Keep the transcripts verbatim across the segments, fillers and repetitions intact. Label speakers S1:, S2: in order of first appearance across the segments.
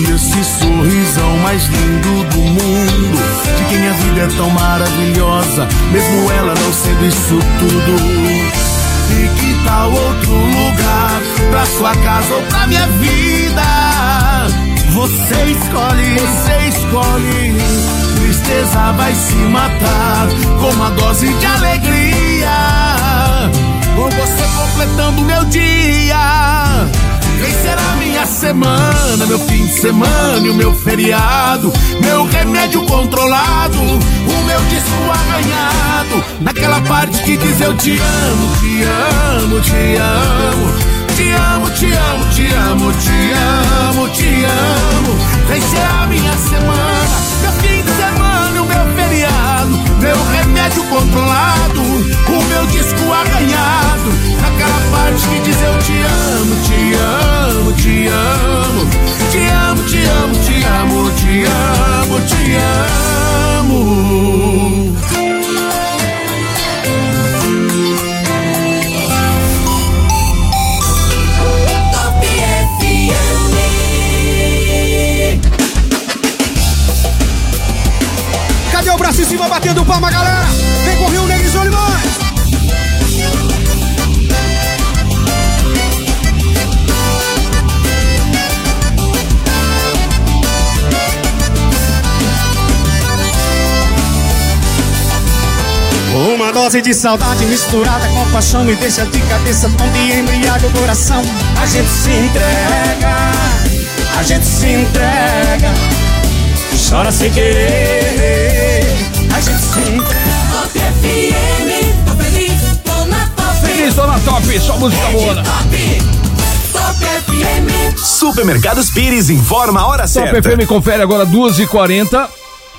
S1: esse sorrisão mais lindo do mundo, de quem a vida é tão maravilhosa, mesmo ela não sendo isso tudo. E que tal outro lugar, pra sua casa ou pra minha vida? Você escolhe, você escolhe. Tristeza vai se matar com uma dose de alegria, com você completando meu dia. Vem ser a minha semana, meu fim de semana e o meu feriado, meu remédio controlado, o meu disco arranhado, naquela parte que diz eu te amo, te amo, te amo. Te amo, te amo, te amo, te amo, te amo. Vem ser a minha semana, meu fim de semana, o meu feriado, meu remédio controlado, o meu disco arranhado, naquela parte que diz eu te amo, te amo, te amo. Te amo, te amo, te amo, te amo, te amo.
S2: Cadê o braço em cima batendo palma, galera? Vem com o Rio Negro e Solimões. Uma dose de saudade misturada com paixão me deixa de cabeça tonta e embriaga o coração. A gente se entrega, a gente se entrega, chora sem querer, a gente se entrega.
S3: Top F M, tô feliz, tô na top.
S4: Feliz, tô na top, só música boa.
S3: Top, Top F M.
S5: Supermercados Pires informa a hora certa.
S4: Top F M confere agora duas e quarenta.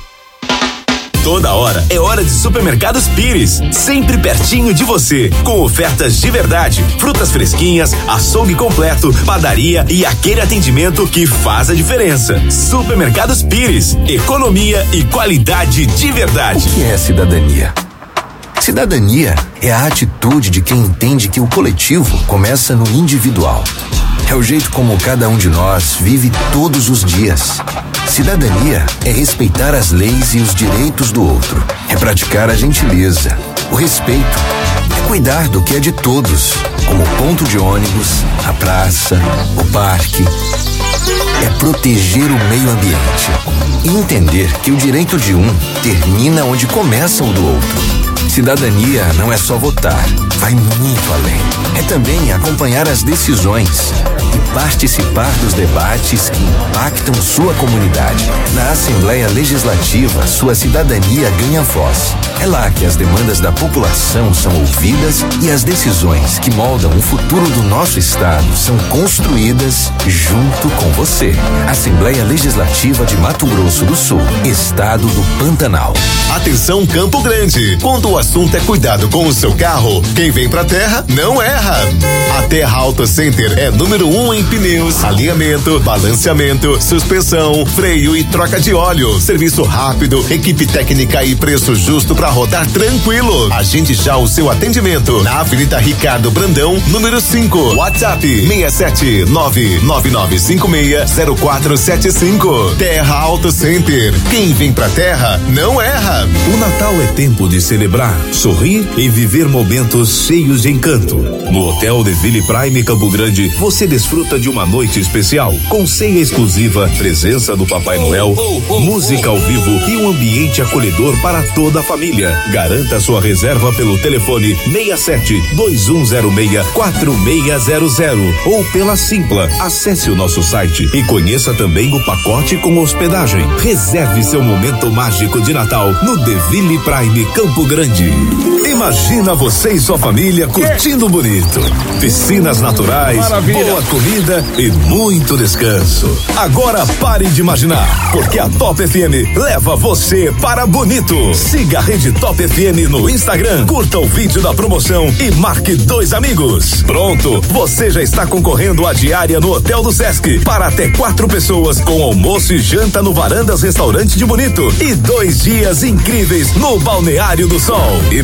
S5: Toda hora é hora de Supermercados Pires, sempre pertinho de você, com ofertas de verdade, frutas fresquinhas, açougue completo, padaria e aquele atendimento que faz a diferença. Supermercados Pires, economia e qualidade de verdade.
S6: O que é cidadania? Cidadania é a atitude de quem entende que o coletivo começa no individual. É o jeito como cada um de nós vive todos os dias. Cidadania é respeitar as leis e os direitos do outro. É praticar a gentileza, o respeito. É cuidar do que é de todos, como o ponto de ônibus, a praça, o parque. É proteger o meio ambiente e entender que o direito de um termina onde começa o do outro. Cidadania não é só votar, vai muito além. É também acompanhar as decisões e participar dos debates que impactam sua comunidade. Na Assembleia Legislativa, sua cidadania ganha voz. É lá que as demandas da população são ouvidas e as decisões que moldam o futuro do nosso estado são construídas junto com você. Assembleia Legislativa de Mato Grosso do Sul, Estado do Pantanal.
S7: Atenção Campo Grande, quando o assunto é cuidado com o seu carro, quem vem pra terra não erra. A Terra Auto Center é número um em pneus, alinhamento, balanceamento, suspensão, freio e troca de óleo. Serviço rápido, equipe técnica e preço justo pra rodar tranquilo. Agende já o seu atendimento na Avenida Ricardo Brandão, número cinco. WhatsApp seis sete nove nove nove cinco seis zero quatro sete cinco. Terra Auto Center. Quem vem pra terra não erra.
S8: O Natal é tempo de celebrar, sorrir e viver momentos cheios de encanto. No Hotel Deville Prime Campo Grande, você desfruta de uma noite especial, com ceia exclusiva, presença do Papai Noel, música ao vivo e um ambiente acolhedor para toda a família. Garanta sua reserva pelo telefone seis sete dois um zero seis quatro seis zero zero ou pela Simpla. Acesse o nosso site e conheça também o pacote com hospedagem. Reserve seu momento mágico de Natal no Deville Prime Campo Grande. Imagina você e sua família curtindo bonito. Piscinas naturais, maravilha, boa comida e muito descanso. Agora pare de imaginar, porque a Top F M leva você para bonito. Siga a Rede Top F M no Instagram, curta o vídeo da promoção e marque dois amigos. Pronto, você já está concorrendo à diária no Hotel do Sesc para até quatro pessoas com almoço e janta no Varandas Restaurante de Bonito e dois dias incríveis no Balneário do Sol. E para comprar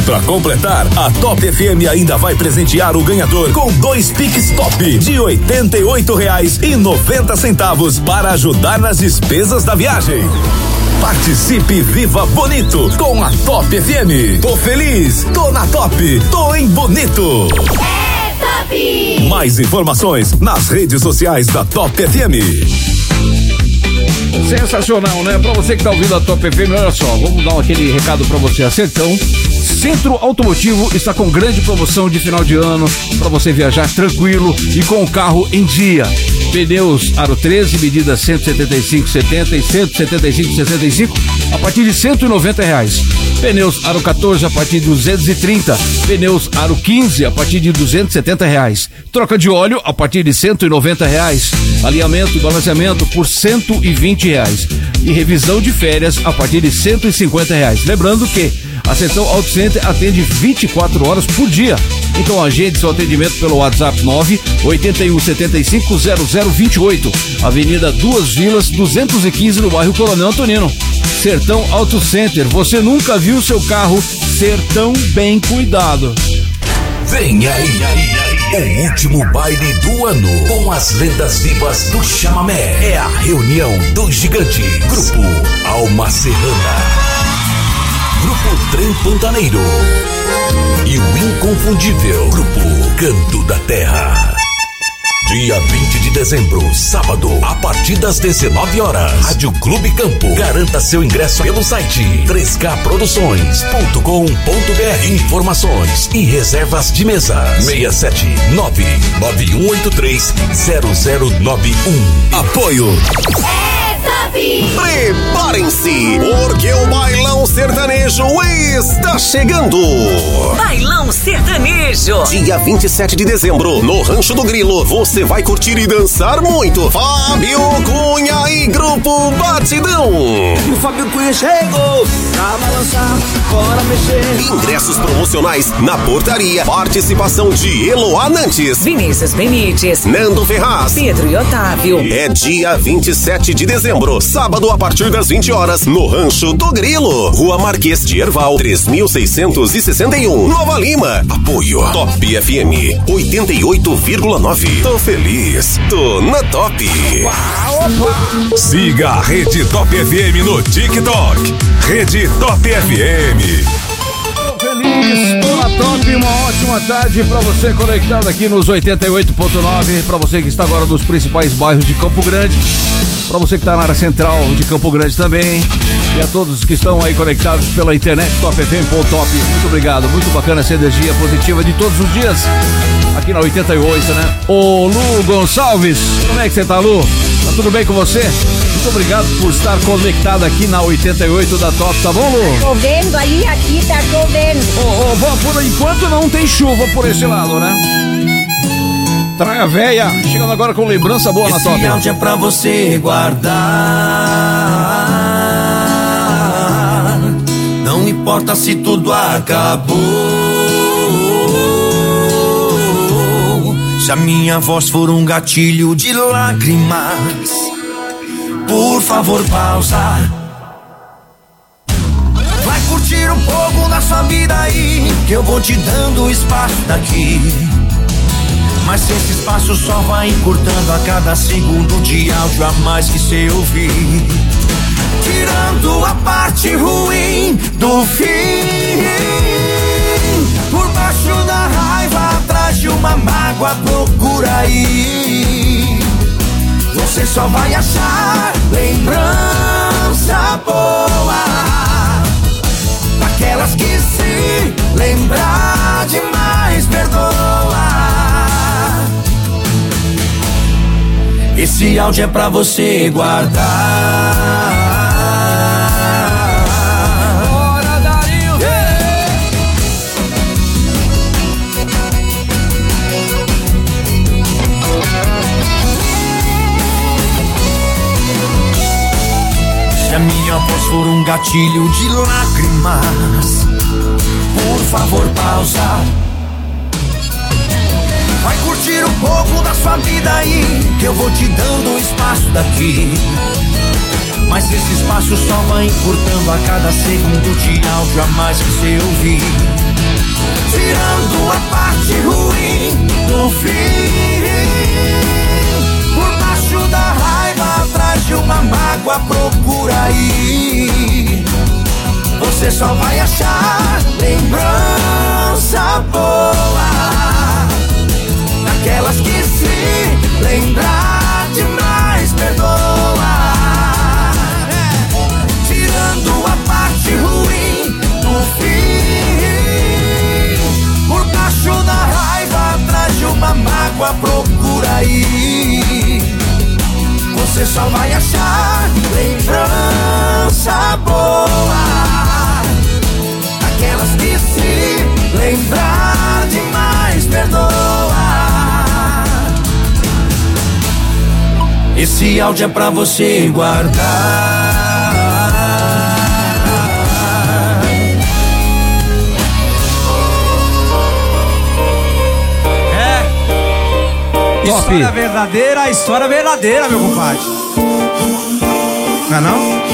S8: completar, a Top F M ainda vai presentear o ganhador com dois Pix Top de oitenta e oito reais e noventa centavos para ajudar nas despesas da viagem. Participe e viva bonito com a Top F M. Tô feliz, tô na Top, tô em bonito.
S3: É Top!
S8: Mais informações nas redes sociais da Top F M.
S4: Sensacional, né? Pra você que tá ouvindo a Top F M, olha só, vamos dar aquele recado pra você. A Sertão Centro Automotivo está com grande promoção de final de ano para você viajar tranquilo e com o carro em dia. Pneus Aro treze, medida cento e setenta e cinco setenta e cento e setenta e cinco sessenta e cinco a partir de cento e noventa reais. Pneus Aro quatorze a partir de duzentos e trinta. Pneus Aro quinze a partir de duzentos e setenta reais. Troca de óleo a partir de cento e noventa reais. Alinhamento e balanceamento por cento e vinte reais. E revisão de férias a partir de cento e cinquenta reais. Lembrando que a Sertão Auto Center atende vinte e quatro horas por dia. Então agende seu atendimento pelo WhatsApp nove oito um sete cinco zero zero dois oito, Avenida Duas Vilas, duzentos e quinze, no bairro Coronel Antonino. Sertão Auto Center, você nunca viu seu carro ser tão bem cuidado.
S8: Vem aí, o último baile do ano com as lendas vivas do chamamé. É a reunião dos gigantes. Grupo Alma Serrana, Grupo Trem Pantaneiro e o inconfundível Grupo Canto da Terra. Dia vinte de dezembro, sábado, a partir das dezenove horas, Rádio Clube Campo. Garanta seu ingresso pelo site três K produções ponto com ponto B R. Informações e reservas de mesa seis sete nove nove um oito três zero zero nove um. Apoio
S7: Preparem-se, porque o Bailão Sertanejo está chegando.
S9: Bailão Sertanejo.
S7: Dia vinte e sete de dezembro, no Rancho do Grilo, você vai curtir e dançar muito. Fábio Cunha e Grupo Batidão.
S2: O Fábio Cunha chegou pra balançar, bora mexer.
S7: Ingressos promocionais na portaria. Participação de Eloá Nantes,
S9: Vinícius Benites,
S7: Nando Ferraz,
S9: Pedro e Otávio.
S7: É dia vinte e sete de dezembro, sábado, a partir das vinte horas, no Rancho do Grilo, Rua Marquês de Herval, três mil seiscentos e sessenta e um, Nova Lima. Apoio Top F M oitenta e oito vírgula nove. Tô feliz, tô na Top.
S8: Siga a Rede Top F M no TikTok. Rede Top F M.
S4: Feliz, tô na Top, uma ótima tarde pra você conectado aqui nos oitenta e oito ponto nove, pra você que está agora nos principais bairros de Campo Grande, pra você que está na área central de Campo Grande também, e a todos que estão aí conectados pela internet, top f m ponto top. Muito obrigado, muito bacana essa energia positiva de todos os dias aqui na oitenta e oito, né? Ô Lu Gonçalves, como é que você tá, Lu? Tá tudo bem com você? Muito obrigado por estar conectado aqui na oitenta e oito da Top, tá bom, Lu?
S10: Chovendo aí, aqui tá chovendo.
S4: Ô, ô, por enquanto não tem chuva por esse lado, né? Traia véia, chegando agora com lembrança boa na Top.
S2: Esse áudio é pra você guardar. Não importa se tudo acabou, se a minha voz for um gatilho de lágrimas, por favor pausa. Vai curtir um pouco da sua vida aí, que eu vou te dando espaço daqui. Mas esse espaço só vai encurtando a cada segundo de áudio a mais que cê ouvir, tirando a parte ruim do fim. Por baixo da raiva, atrás de uma mágoa, procura aí. Você só vai achar lembrança boa, daquelas que se lembrar demais perdoa. Esse áudio é pra você guardar. Bora, Dario! Yeah! Se a minha voz for um gatilho de lágrimas, por favor pausa. Vai curtir um pouco da sua vida aí, que eu vou te dando espaço daqui. Mas esse espaço só vai encurtando a cada segundo de áudio a mais que você ouvir,
S1: tirando a parte ruim do fim. Por baixo da raiva, atrás de uma mágoa, procura aí. Você só vai achar lembrança boa, daquelas que se lembrar demais perdoa. Tirando a parte ruim do fim. Por baixo da raiva, atrás de uma mágoa, procura aí. Você só vai achar lembrança boa, aquelas que se lembrar demais perdoa. Esse áudio é pra você guardar.
S2: É história verdadeira, história verdadeira, meu compadre. Não é não?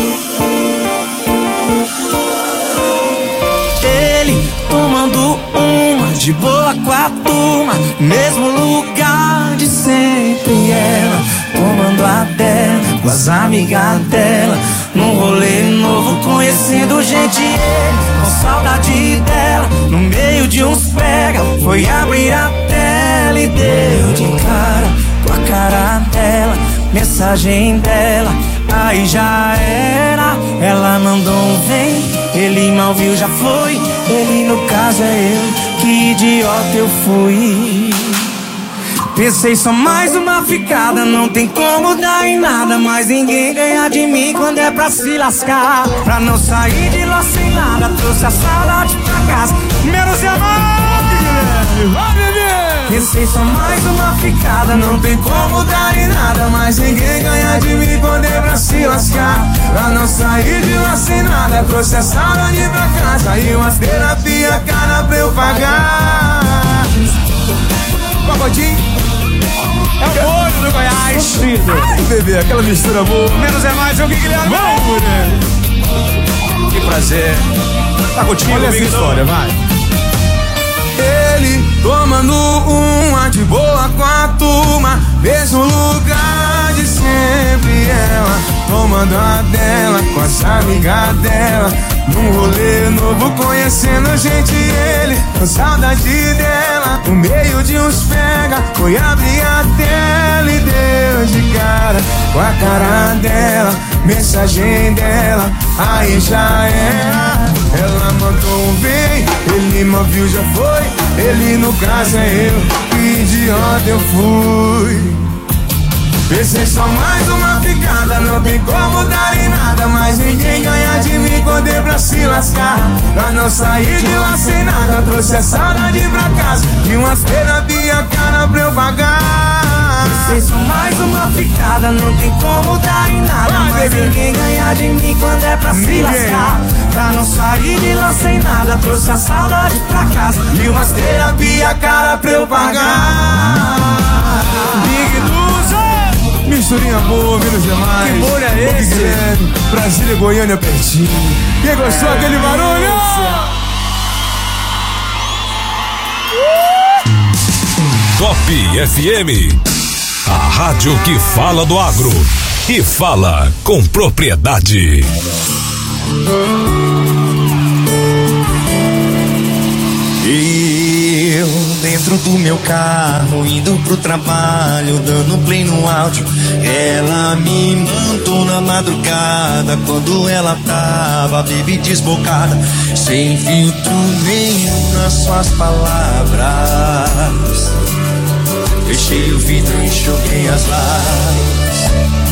S1: Tomando uma de boa com a turma, mesmo lugar de sempre. Ela tomando a dela com as amigas dela, num rolê novo, conhecendo gente. Ele com saudade dela, no meio de uns pega, foi abrir a tela e deu de cara com a cara dela, mensagem dela. Aí já era, ela mandou um vem, ele mal viu, já foi. Ele no caso é eu, que idiota eu fui. Pensei só mais uma ficada, não tem como dar em nada, mas ninguém ganha de mim quando é pra se lascar. Pra não sair de lá sem nada, trouxe a saudade pra casa, menos amar, Guilherme, vai beber. Pensei só mais uma ficada, não tem como dar em nada, mas ninguém ganha de mim quando é pra se lascar. Pra não sair de lá sem nada, trouxe a saudade pra casa e umas terapia cara pra eu pagar.
S2: Pagodinho é o molho do Goiás.
S1: Ai, bebê, aquela mistura boa.
S2: Menos é mais, eu que Guilherme.
S1: Vamos, mulher.
S2: Que prazer. Tá contigo,
S1: olha essa história, vai. Ele tomando uma de boa com a turma, mesmo lugar de sempre. Ela tomando a dela com as amigas dela, num rolê novo, conhecendo gente. Ele com saudade dela, no meio de uns pega, foi abrir a tela e deu de cara com a cara dela, mensagem dela. Aí já era, ela mandou um vem, ele mal viu, já foi. Ele no caso é eu, que idiota eu fui. Pensei só mais uma ficada, não tem como dar em nada, mas ninguém ganha de mim quando é pra se lascar. Pra não sair de lá sem nada, trouxe a saudade pra casa e umas terapia cara pra eu pagar. Pensei só mais uma ficada, não tem como dar em nada, vai, mas bebê, ninguém ganha de mim quando é pra ninguém se lascar. Pra não sair de lá sem nada, trouxe a saudade pra casa e umas terapia cara pra eu pagar. Big Duza, misturinha boa, menos demais.
S2: Que molho é esse?
S1: Guilherme, Brasília e Goiânia pertinho. Quem gostou é, aquele barulho?
S8: Top F M, a rádio que fala do agro e fala com propriedade.
S1: Eu dentro do meu carro, indo pro trabalho, dando play no áudio. Ela me mandou na madrugada, quando ela tava baby desbocada, sem filtro nenhum nas suas palavras. Fechei o vidro e enxuguei as lágrimas.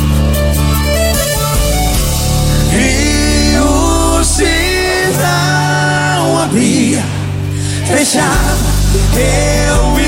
S1: E o sinal abria, fechava, eu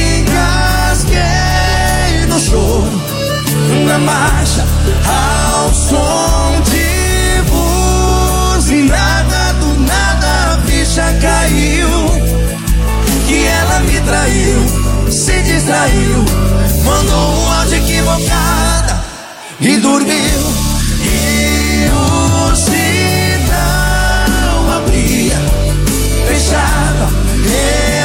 S1: engasguei no choro, na marcha, ao som de buzinada. Do nada a ficha caiu, que ela me traiu, se distraiu, mandou um áudio equivocada e dormiu. E o sinal abria, fechava,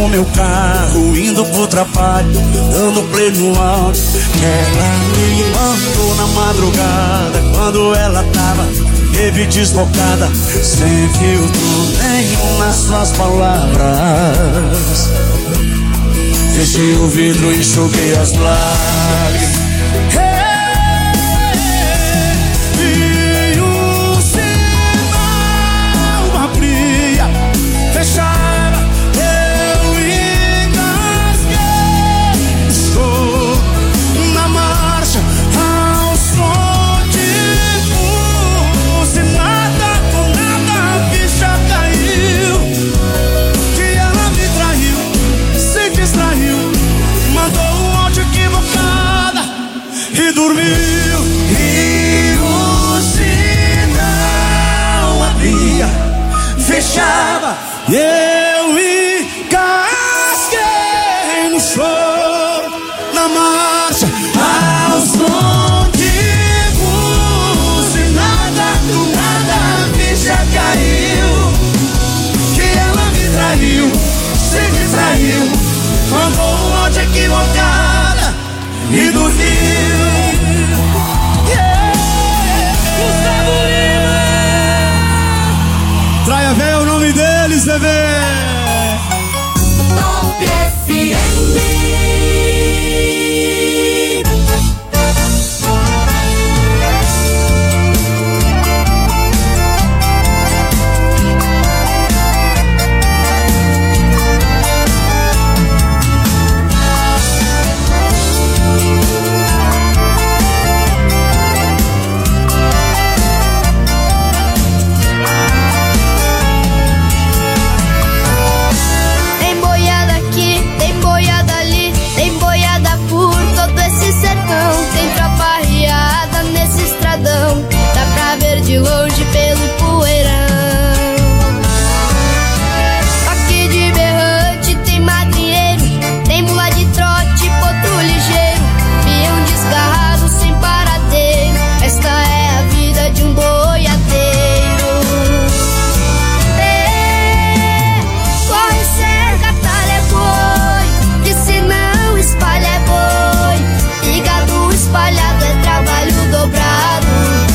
S2: no meu carro, indo pro trabalho, dando play no áudio que ela me mandou na madrugada, quando ela tava bebe desbocada, sem filtro nenhum nas suas palavras. Fechei o vidro e enxuguei as lágrimas. E o sinal abria, fechava, eu engasguei. Estou na marcha ao som de buzinada, com nada a ficha caiu, que ela me traiu, se distraiu, mandou um áudio equivocada e dormiu. E o sinal abria, fechava, e eu engasguei no choro, na marcha ao som de buzinada, do nada a ficha caiu, que ela me traiu, se distraiu, mandou um áudio equivocada e dormiu. Gustavo Lima! Traia véia é o nome deles, bebê!
S3: Top F M.
S11: De longe pelo poeirão. Aqui de berrante tem madrinheiro, tem mula de trote, potro ligeiro, peão desgarrado sem paradeiro. Esta é a vida de um boiadeiro. É, corre, cerca, talha é boi, que se não espalha é boi, e gado espalhado é trabalho dobrado.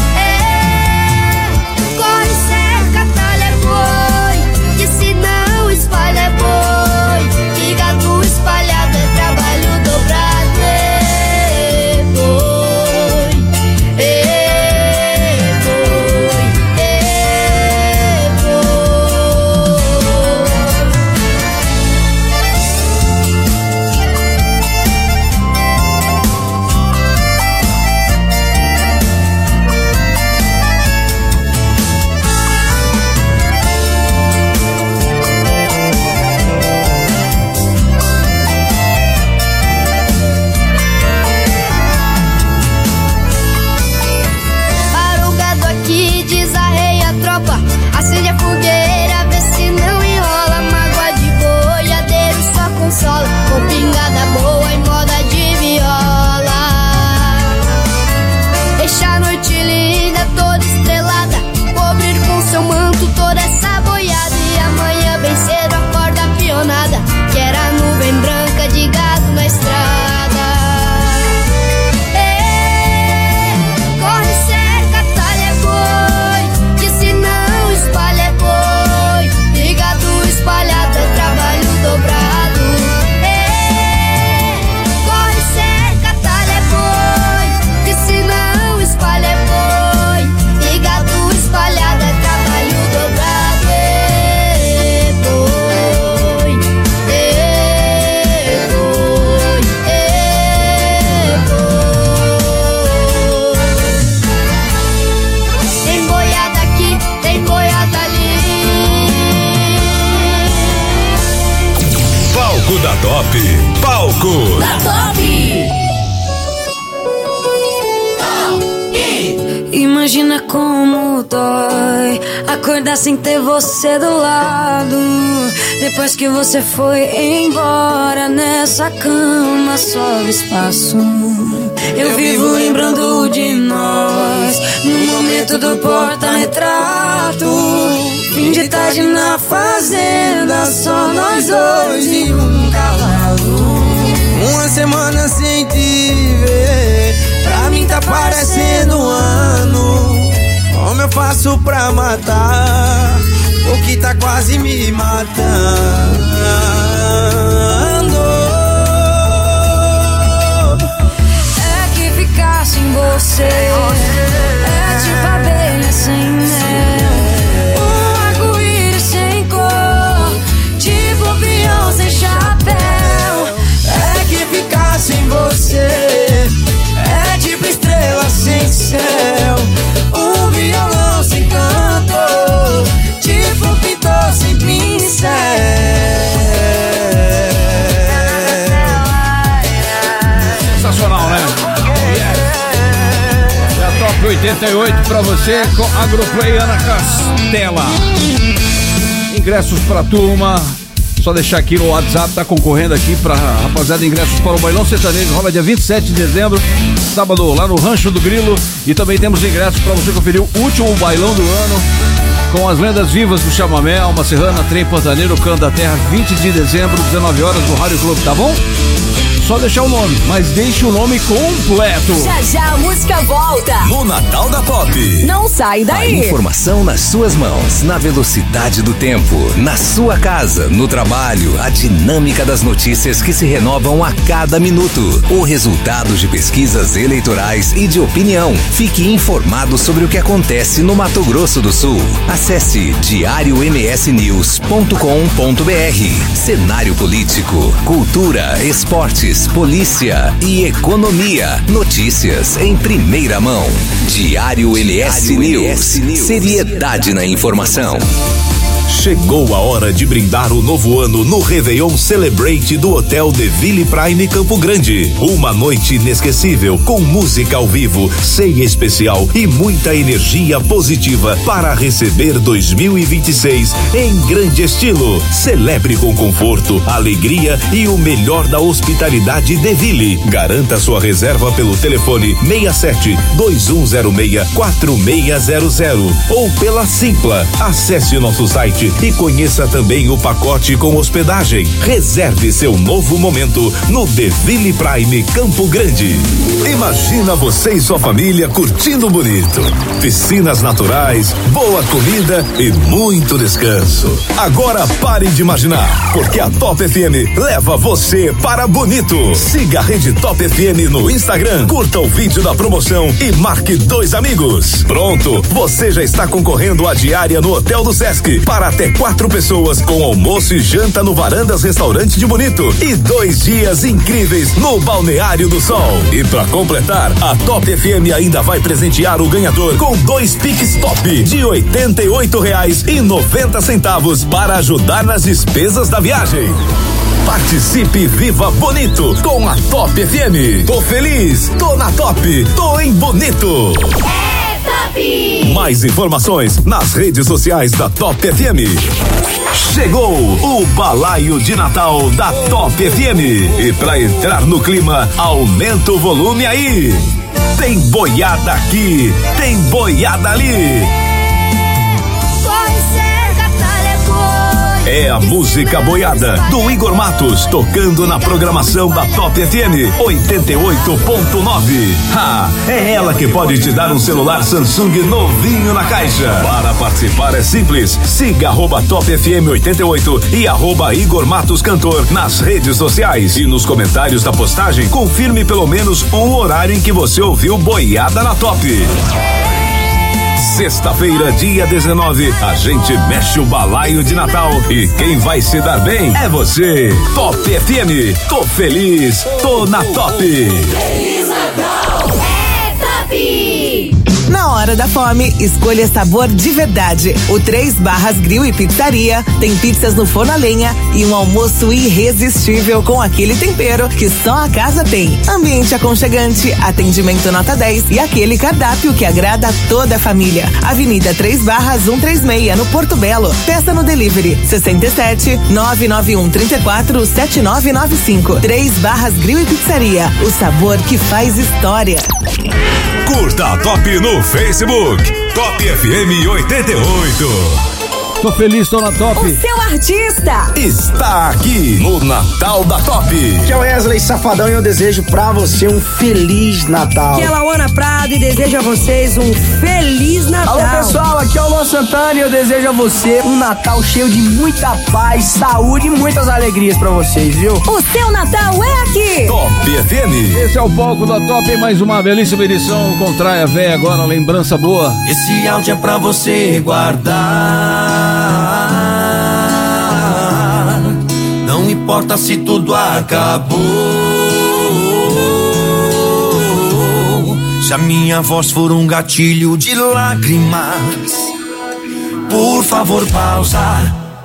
S11: Acende a fogueira, vê se não enrola. Mágoa de boiadeiro só consola, com pingada boa e moda de viola. Deixa a noite linda, toda estrelada, cobrir com seu manto toda essa boiada. E amanhã bem cedo acorda a pionada, que era a nuvem branca de gado na estrada. Espalhado é trabalho dobrado. É, corre, cerca, talha é boi, que se não espalha é boi, e gado espalhado é trabalho dobrado. É boi, é boi, é boi. Tem boiada aqui, tem boiada ali.
S8: Palco da Top. Palco
S3: da Top.
S12: Imagina como dói acordar sem ter você do lado, depois que você foi embora. Nessa cama sobra espaço, eu vivo lembrando de nós, no momento do porta-retrato.
S2: Fim de tarde na fazenda, só nós dois e um cavalo. Uma semana sem te ver, pra mim tá parecendo um ano. Como eu faço pra matar o que tá quase me matando?
S12: É que ficar sem você é tipo abelha sem mel, um arco-íris sem cor, tipo avião sem chapéu.
S2: É que ficar sem você é tipo estrela sem céu, um violão sem canto, tipo pintor sem pincel.
S4: Sensacional, né? É a Top oitenta e oito pra você com Agroplay Ana Castela. Ingressos pra turma. Só deixar aqui no WhatsApp, tá concorrendo aqui pra rapaziada, ingressos para o Bailão Sertanejo, rola dia vinte e sete de dezembro, sábado, lá no Rancho do Grilo. E também temos ingressos pra você conferir o último bailão do ano, com as lendas vivas do Chamamé, Alma Serrana, Trem Pantaneiro, Canto da Terra, vinte de dezembro, dezenove horas, no Rádio Clube, tá bom? Só deixar o nome, mas deixe o nome completo.
S9: Já já a música volta.
S8: No Natal da Pop.
S9: Não sai
S8: A
S9: daí.
S8: informação nas suas mãos, na velocidade do tempo, na sua casa, no trabalho, a dinâmica das notícias que se renovam a cada minuto, o resultado de pesquisas eleitorais e de opinião. Fique informado sobre o que acontece no Mato Grosso do Sul. Acesse diário m s news ponto com ponto b r. Cenário político, cultura, esportes, polícia e economia. Notícias em primeira mão. Diário M S News. Seriedade na informação. Chegou a hora de brindar o novo ano no Réveillon Celebrate do Hotel de Ville Prime Campo Grande. Uma noite inesquecível com música ao vivo, ceia especial e muita energia positiva para receber dois mil e vinte e seis em grande estilo. Celebre com conforto, alegria e o melhor da hospitalidade de Ville. Garanta sua reserva pelo telefone seis sete dois um zero seis quatro seis zero zero ou pela Simpla. Acesse nosso site e conheça também o pacote com hospedagem. Reserve seu novo momento no The Ville Prime Campo Grande. Imagina você e sua família curtindo bonito. Piscinas naturais, boa comida e muito descanso. Agora pare de imaginar, porque a Top F M leva você para bonito. Siga a Rede Top F M no Instagram, curta o vídeo da promoção e marque dois amigos. Pronto, você já está concorrendo à diária no Hotel do Sesc para até quatro pessoas com almoço e janta no Varandas Restaurante de Bonito e dois dias incríveis no Balneário do Sol. E para completar, a Top F M ainda vai presentear o ganhador com dois Pix Top de oitenta e oito reais e noventa centavos para ajudar nas despesas da viagem. Participe e viva bonito com a Top F M. Tô feliz, tô na Top, tô em Bonito. Mais informações nas redes sociais da Top F M. Chegou o balaio de Natal da Top F M. E pra entrar no clima, aumenta o volume aí. Tem boiada aqui, tem boiada ali. É a música boiada do Igor Matos, tocando na programação da Top F M oitenta e oito ponto nove. Ah, é ela que pode te dar um celular Samsung novinho na caixa. Para participar é simples, siga arroba Top F M oitenta e oito e arroba Igor Matos Cantor nas redes sociais. E nos comentários da postagem, confirme pelo menos um horário em que você ouviu boiada na Top. Sexta-feira, dia dezenove, a gente mexe o balaio de Natal e quem vai se dar bem é você. Top F M, tô feliz, tô na Top.
S9: Feliz Natal, é Top!
S13: Na hora da fome, escolha sabor de verdade. O Três Barras Grill e Pizzaria tem pizzas no forno a lenha e um almoço irresistível com aquele tempero que só a casa tem. Ambiente aconchegante, atendimento nota dez e aquele cardápio que agrada a toda a família. Avenida Três Barras cento e trinta e seis, no Porto Belo. Peça no delivery sessenta e sete, nove nove um, trinta e quatro, setenta e nove noventa e cinco. Três Barras Grill e Pizzaria, o sabor que faz história.
S8: Curta a Top no Facebook. Top F M oitenta e oito.
S4: Tô feliz, tô na Top.
S9: O seu artista
S5: está aqui no Natal da Top.
S14: Que é o Wesley Safadão e eu desejo pra você um Feliz Natal.
S15: Que é Lauana Prado e desejo a vocês um Feliz Natal.
S14: Alô pessoal, aqui é o Luan Santana e eu desejo a você um Natal cheio de muita paz, saúde e muitas alegrias pra vocês, viu?
S9: O seu Natal é aqui.
S5: Top F M.
S4: Esse é o palco da Top em mais uma belíssima edição com Traia Véia agora, lembrança boa.
S1: Esse áudio é pra você guardar. Não importa se tudo acabou. Se a minha voz for um gatilho de lágrimas, por favor pausa.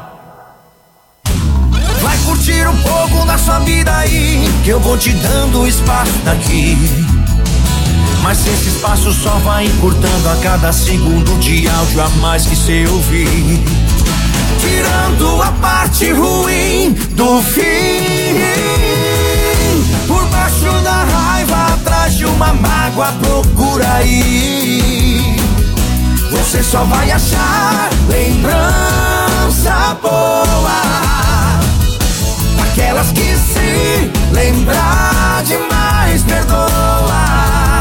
S1: Vai curtir um pouco da sua vida aí, que eu vou te dando espaço daqui. Mas esse espaço só vai encurtando a cada segundo de áudio a mais que cê ouvir, tirando a parte ruim do fim. Por baixo da raiva, atrás de uma mágoa, procura aí. Você só vai achar lembrança boa, aquelas que se lembrar demais perdoa.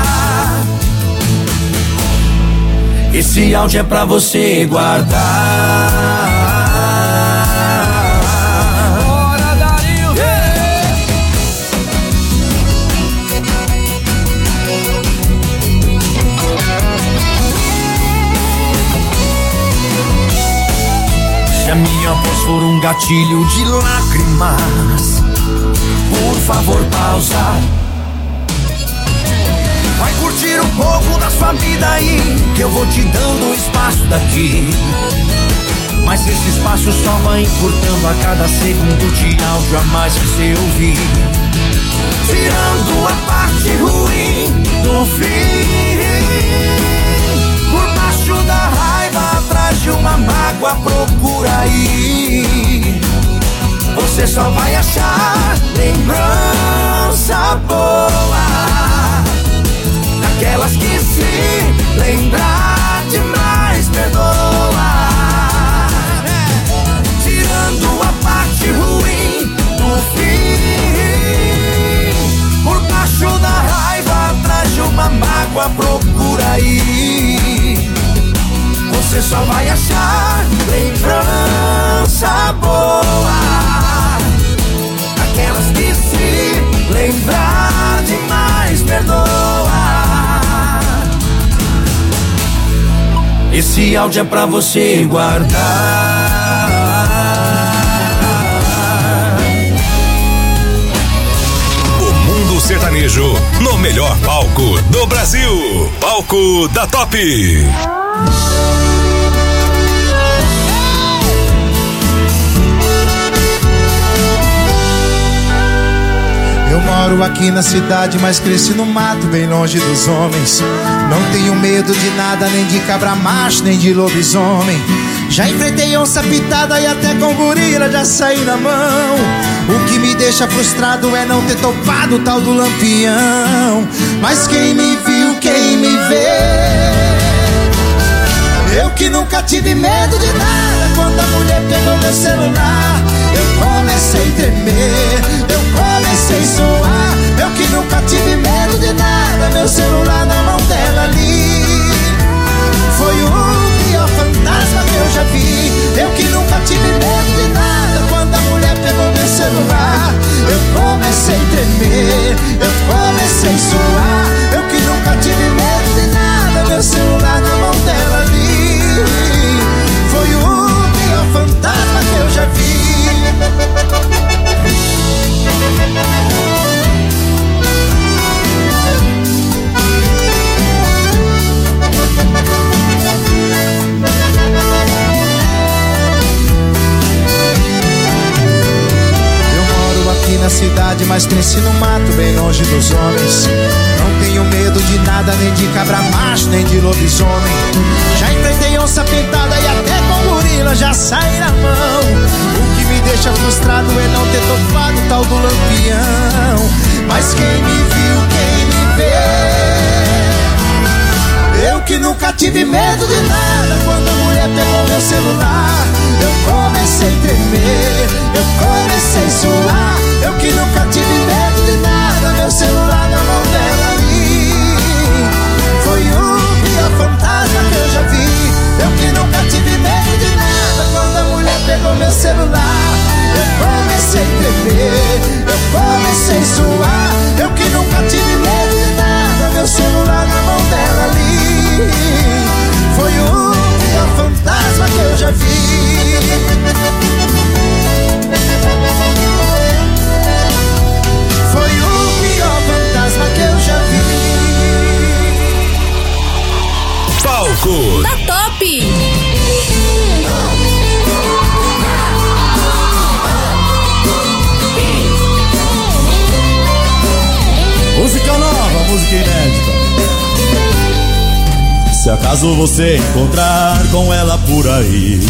S1: Esse áudio é pra você guardar. Bora, Dario! Yeah! Se a minha voz for um gatilho de lágrimas, por favor pausa. Vai curtir um pouco da sua vida aí, que eu vou te dando espaço daqui. Mas esse espaço só vai encurtando a cada segundo de áudio a mais que cê ouvir, tirando a parte ruim do fim. Por baixo da raiva, atrás de uma mágoa, procura aí. Você só vai achar lembrança boa, aquelas que se lembrar demais perdoa, tirando a parte ruim do fim. Por baixo da raiva, atrás de uma mágoa, procura aí. Você só vai achar lembrança boa, aquelas que se lembrar demais perdoa. Esse áudio é pra você guardar.
S5: O mundo sertanejo no melhor palco do Brasil. Palco da Top.
S16: Eu moro aqui na cidade, mas cresci no mato, bem longe dos homens. Não tenho medo de nada, nem de cabra macho, nem de lobisomem. Já enfrentei onça pitada e até com gorila já saí na mão. O que me deixa frustrado é não ter topado o tal do lampião. Mas quem me viu, quem me vê, eu que nunca tive medo de nada. Quando a mulher pegou meu celular, eu comecei a tremer, eu comecei a suar. Eu que nunca tive medo de nada, meu celular na mão dela ali. Foi o pior fantasma que eu já vi. Eu que nunca tive medo de nada. Quando a mulher pegou meu celular, eu comecei a tremer, eu comecei a suar. Eu que nunca tive medo de nada, meu celular na mão dela ali. Foi o pior fantasma que eu já vi. Aqui na cidade, mas cresci no mato, bem longe dos homens. Não tenho medo de nada, nem de cabra macho, nem de lobisomem. Já enfrentei onça pintada e até com gorila já saí na mão. O que me deixa frustrado é não ter topado o tal do lampião. Mas quem me viu, quem me vê, eu que nunca tive medo de nada. Quando a mulher pegou meu celular, eu comecei a tremer, eu comecei a suar. Eu que nunca tive medo de nada, meu celular na mão dela ali. Foi o pior fantasma que eu já vi. Eu que nunca tive medo de nada. Quando a mulher pegou meu celular, eu comecei a tremer, eu comecei a suar. Eu que nunca tive medo de nada, meu celular na mão dela ali. Foi o pior fantasma que eu já vi. Foi o pior fantasma que eu já vi.
S5: Palco
S3: da Top.
S17: Música nova, música inédita. Se acaso você encontrar com ela por aí,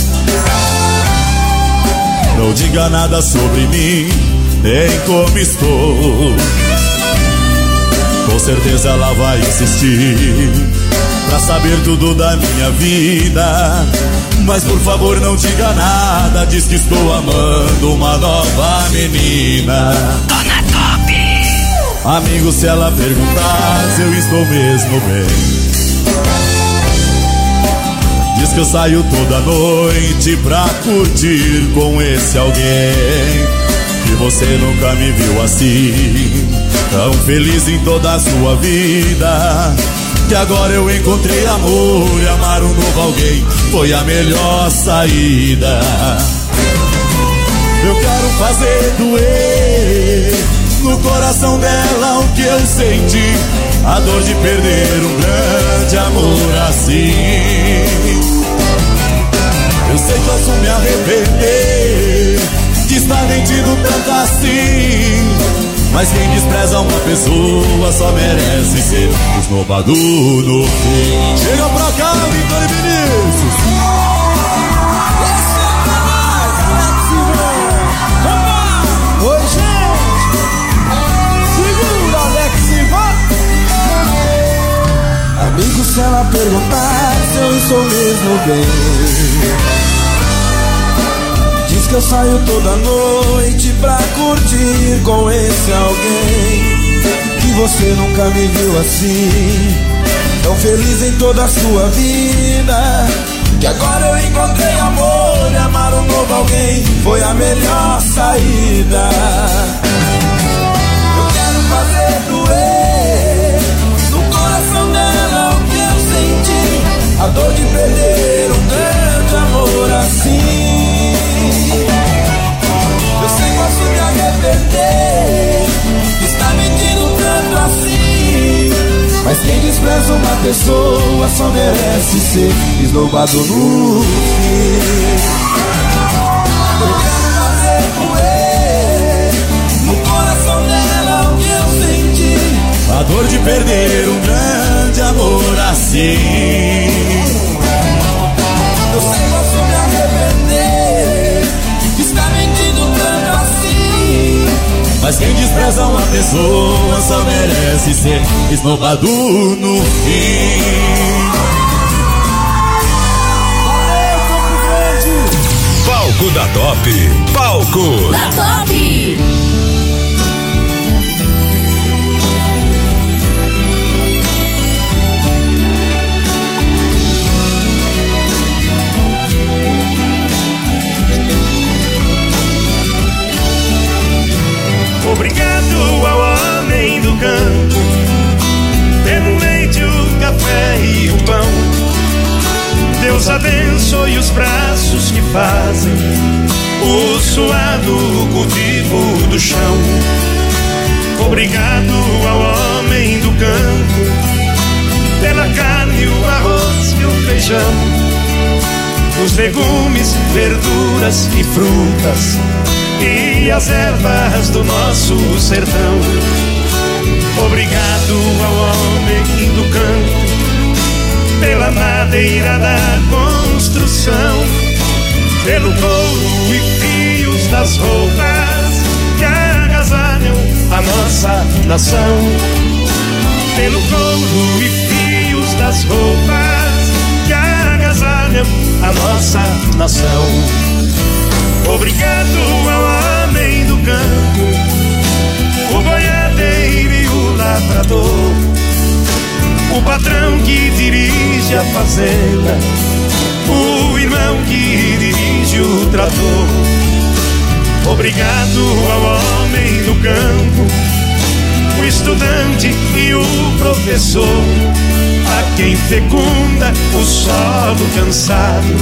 S17: não diga nada sobre mim, nem como estou. Com certeza ela vai insistir pra saber tudo da minha vida. Mas por favor não diga nada, diz que estou amando uma nova menina.
S3: Dona Top.
S17: Amigo, se ela perguntar se eu estou mesmo bem, diz que eu saio toda noite pra curtir com esse alguém. Que você nunca me viu assim, tão feliz em toda a sua vida. Que agora eu encontrei amor e amar um novo alguém foi a melhor saída. Eu quero fazer doer no coração dela o que eu senti, a dor de perder um grande amor assim. Eu sei que posso me arrepender de estar mentindo tanto assim, mas quem despreza uma pessoa só merece ser esnobado no fim. Chega pra cá, Vitor e Vinícius.
S16: Oi, gente. Segura, Alex Ivan. Amigo, se ela perguntar se eu estou mesmo bem, diz que eu saio toda noite pra curtir com esse alguém. Que você nunca me viu assim, tão feliz em toda a sua vida. Que agora eu encontrei amor e amar um novo alguém foi a melhor saída. Eu quero fazer doer no coração dela o que eu senti, a dor de perder um grande amor assim. Eu sei que posso me arrepender de estar mentindo tanto assim, mas quem despreza uma pessoa só merece ser esnobado no fim. Eu quero fazer doer no coração dela o que eu senti,
S17: a dor de perder um grande amor assim.
S16: Eu sei que posso me arrepender de estar mentindo tanto assim,
S17: mas quem despreza uma pessoa só merece ser esnobado no fim.
S5: Palco da Top. Palco
S3: da Top.
S18: Obrigado ao homem do campo pelo leite, o café e o pão. Deus abençoe os braços que fazem o suado cultivo do chão. Obrigado ao homem do campo pela carne, o arroz e o feijão, os legumes, verduras e frutas e as ervas do nosso sertão. Obrigado ao homem do campo pela madeira da construção, pelo couro e fios das roupas que agasalham a nossa nação, pelo couro e fios das roupas nação. Obrigado ao homem do campo, o boiadeiro e o lavrador, o patrão que dirige a fazenda, o irmão que dirige o trator. Obrigado ao homem do campo, o estudante e o professor, a quem fecunda o solo cansado,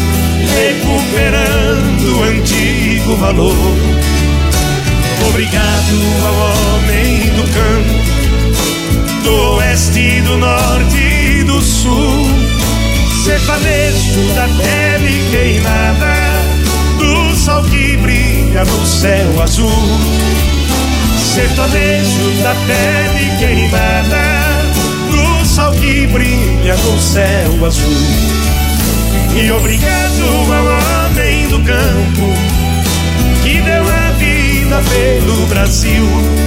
S18: recuperando o antigo valor. Obrigado ao homem do campo, do oeste, do norte e do sul, sertanejo da pele queimada, do sol que brilha no céu azul. Sertanejo da pele queimada, do sol que brilha no céu azul. E obrigado ao homem do campo, que deu a vida pelo Brasil,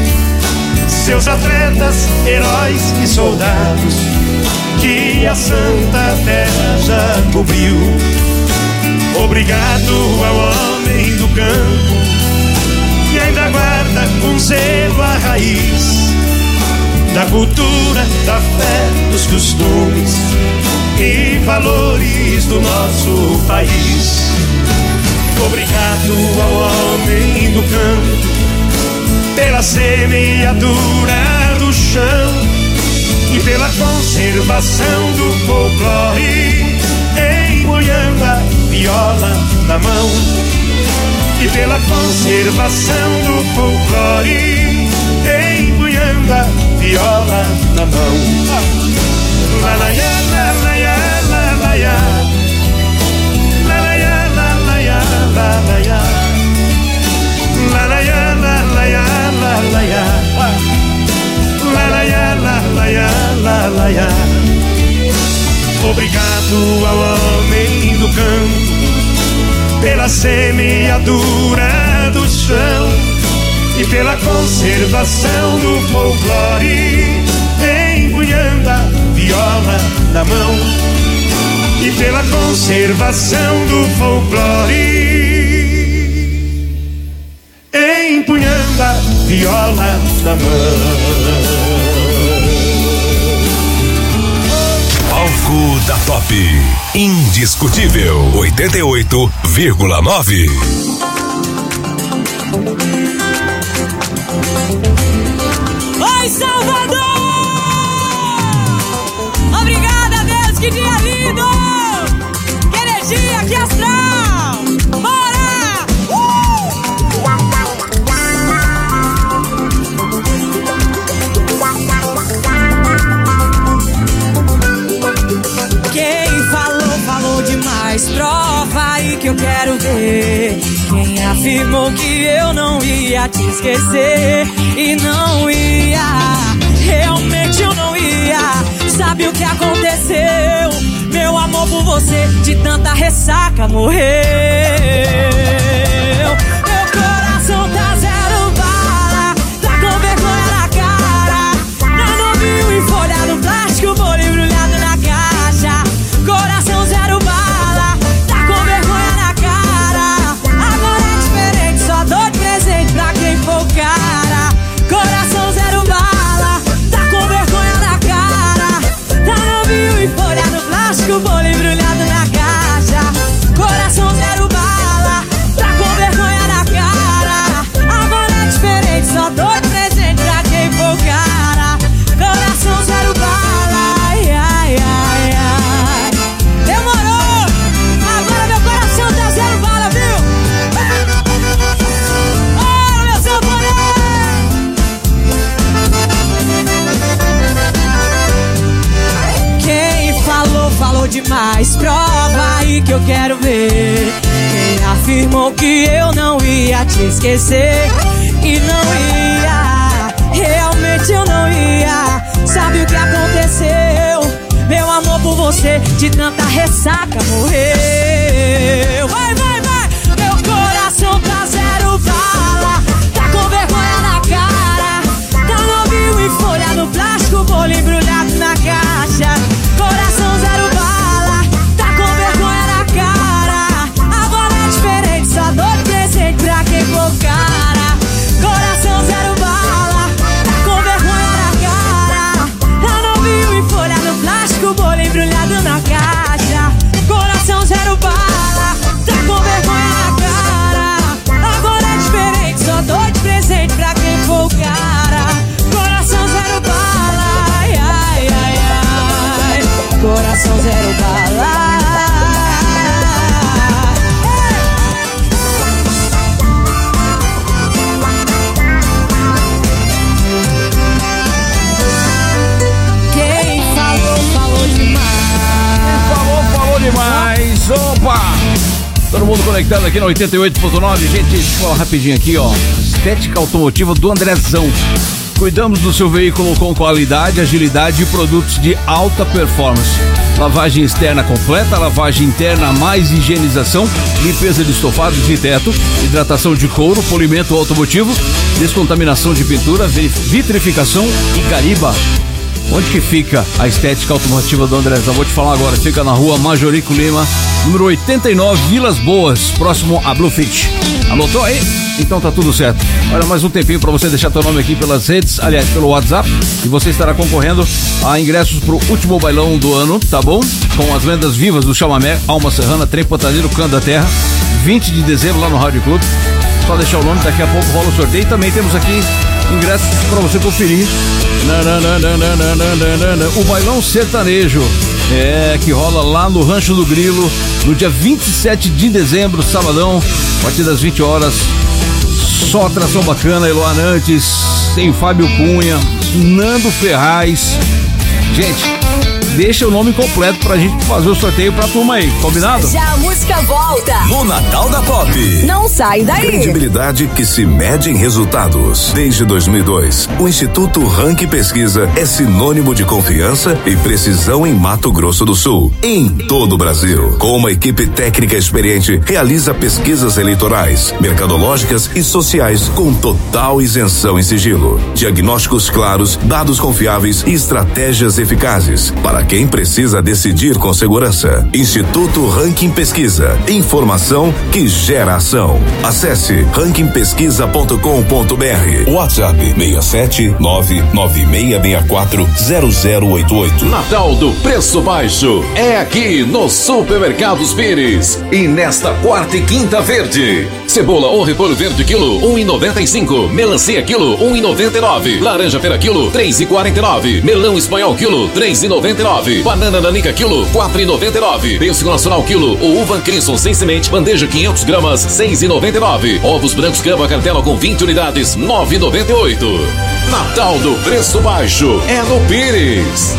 S18: seus atletas, heróis e soldados, que a Santa Terra já cobriu. Obrigado ao homem do campo, que ainda guarda com zelo a raiz da cultura, da fé, dos costumes e valores do nosso país. Obrigado ao homem do campo, pela semeadura do chão e pela conservação do folclore, empunhando a viola na mão. E pela conservação do folclore, empunhando a viola na mão. La la ya, la la ya, la la ya, la la ya, la la ya, la la ya, la la ya, la la ya, la la ya, la la ya, la la ya, la la ya. Obrigado ao homem do campo, pela semeadura do chão e pela conservação do folclore, empunhando a viola na mão. E pela conservação do folclore, empunhando a viola na mão.
S8: Palco da Top, indiscutível, oitenta e oito vírgula nove.
S12: Oi, Salvador! Obrigada, Deus, que dia lindo! Que energia, que astral! Bora! Uh! Quem falou, falou demais. Prova aí que eu quero ver. Quem afirmou que eu não ia te esquecer e não ia, realmente eu não ia. Sabe o que aconteceu? Meu amor por você de tanta ressaca morreu. Meu coração tá zero bala, tá com vergonha na cara. Não viu em folha no plástico, bolo embrulhado na caixa. Coração zero bala, tá com vergonha na cara. Agora é diferente, só dou de presente pra quem for o cara. Coração zero bala, tá com vergonha na cara. Tá no viu e folha no plástico, bolo embrulhado na caixa. Coração zero bala, tá com vergonha na cara. Agora é diferente, só dou de presente pra quem for o cara. Coração zero bala, ai, ai, ai, ai. Demorou, agora meu coração tá zero bala, viu? Oh, meu sanfoneiro! Quem falou, falou demais. Prova aí que eu quero ver. Quem afirmou que eu não ia te esquecer e não ia, realmente eu não ia. Sabe o que aconteceu? Meu amor por você de tanta ressaca morreu. Vai, vai, vai! Meu coração tá zero bala, tá com vergonha na cara. Tá novinho em folha no plástico, bolo embrulhado na caixa. Coração zero bala, tá com vergonha na cara. Agora coração zero bala. Quem falou, falou demais.
S4: Falou, falou demais. Opa! Todo mundo conectado aqui no oitenta e oito ponto nove. Gente, deixa eu falar rapidinho aqui, ó. Estética automotiva do Andrezão. Cuidamos do seu veículo com qualidade, agilidade e produtos de alta performance. Lavagem externa completa, lavagem interna mais higienização, limpeza de estofados e teto, hidratação de couro, polimento automotivo, descontaminação de pintura, vitrificação e gariba. Onde que fica a estética automotiva do Andrezão? Vou te falar agora. Fica na rua Majorico Lima, número oitenta e nove, Vilas Boas, próximo a Bluefit. Anotou aí? Então tá tudo certo. Olha, mais um tempinho pra você deixar teu nome aqui pelas redes, aliás, pelo WhatsApp, e você estará concorrendo a ingressos pro último bailão do ano, tá bom? Com as lendas vivas do Chamamé, Alma Serrana, Trem Pantaneiro, Canto da Terra, vinte de dezembro lá no Rádio Clube. Só deixar o nome, daqui a pouco rola o sorteio. E também temos aqui ingressos pra você conferir. O bailão sertanejo, é, que rola lá no Rancho do Grilo, no dia vinte e sete de dezembro, sabadão, a partir das vinte horas. Só atração bacana, Eloá Nantes, tem Fábio Cunha, Nando Ferraz. Gente, deixa o nome completo pra gente fazer o sorteio pra turma aí, combinado?
S9: Já a música volta
S8: no Natal da Pop.
S9: Não sai daí.
S8: Credibilidade que se mede em resultados. Desde dois mil e dois, o Instituto Ranking Pesquisa é sinônimo de confiança e precisão em Mato Grosso do Sul, em todo o Brasil. Com uma equipe técnica experiente, realiza pesquisas eleitorais, mercadológicas e sociais com total isenção em sigilo. Diagnósticos claros, dados confiáveis e estratégias eficazes para quem precisa decidir com segurança. Instituto Ranking Pesquisa. Informação que gera ação. Acesse ranking pesquisa ponto com ponto b r. WhatsApp seis sete nove nove seis seis quatro zero zero oito oito.
S19: Natal do Preço Baixo é aqui no Supermercados Pires. E nesta quarta e quinta verde. Cebola ou repolho verde quilo um real e noventa e cinco. Melancia quilo um real e noventa e nove. Laranja pera quilo três reais e quarenta e nove. Melão espanhol quilo três reais e noventa e nove. Banana nanica quilo quatro reais e noventa e nove. Pêssego nacional quilo ou uva Crimson sem semente bandeja quinhentos gramas seis reais e noventa e nove. Ovos brancos Gama Cartela com vinte unidades nove reais e noventa e oito. Natal do Preço Baixo é no Pires.